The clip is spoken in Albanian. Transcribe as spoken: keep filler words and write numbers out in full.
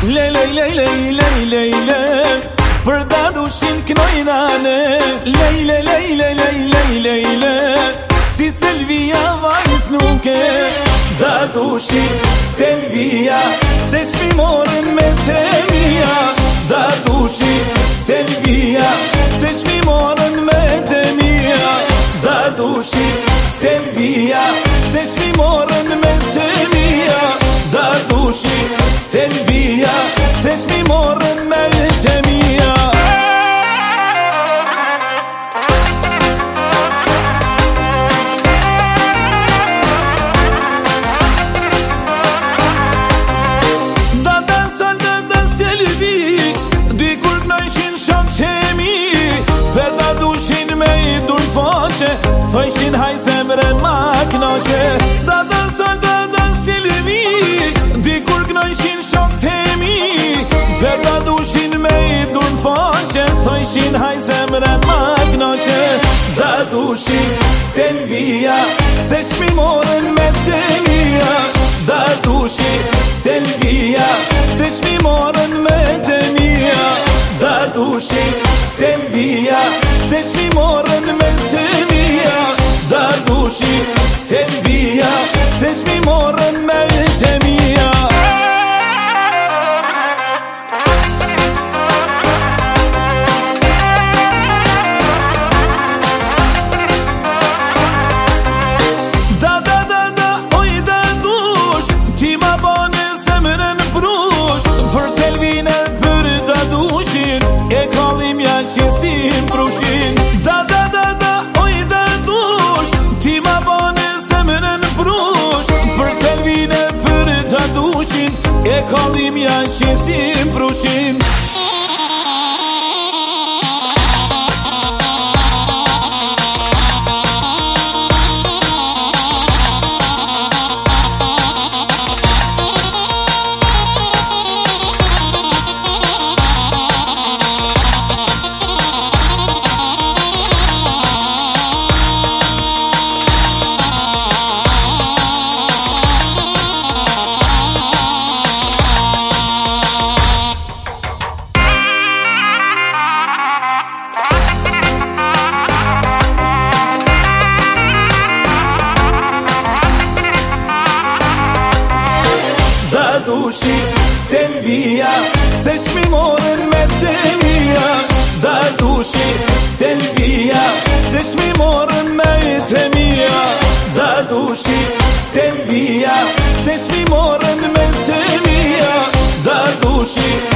Le le le le le le le për dadushin knojnane. Le le le le le le le le si Selvia vajz nuk e dadushi Selvia se qmi morën me temia. Dadushi Selvia se qmi morën me temia. Dadushi Selvia se qmi morën me temia. Dadushi Selvia se qmi morën me temia. Thojshin haj zemrën ma knaqe. Da dansan, da dansin lëmi dikur knojshin shok temi. Per da dushin me i dur në faqe. Thojshin haj zemrën ma knaqe. Da dushin Selvia se qmi morën me temia. Da dushin Selvia se qmi morën me temia. Da dushin Selvia se qmi morën me temia. Dadushi Selvia se qmi morën me temia. Da da da da oj dadush ti ma bane zemrën prush. Për Selvinë për dadushin e kallim ja qesim prushin. Da da da da oj dadush ti ma bane zemrën prush. Për Selvinë për dadushin e kallim ja qesim prushin. Dadushi Selvia se qmi morën me temia. Dadushi Selvia se qmi morën me temia. Dadushi Selvia se qmi morën me temia. Dadushi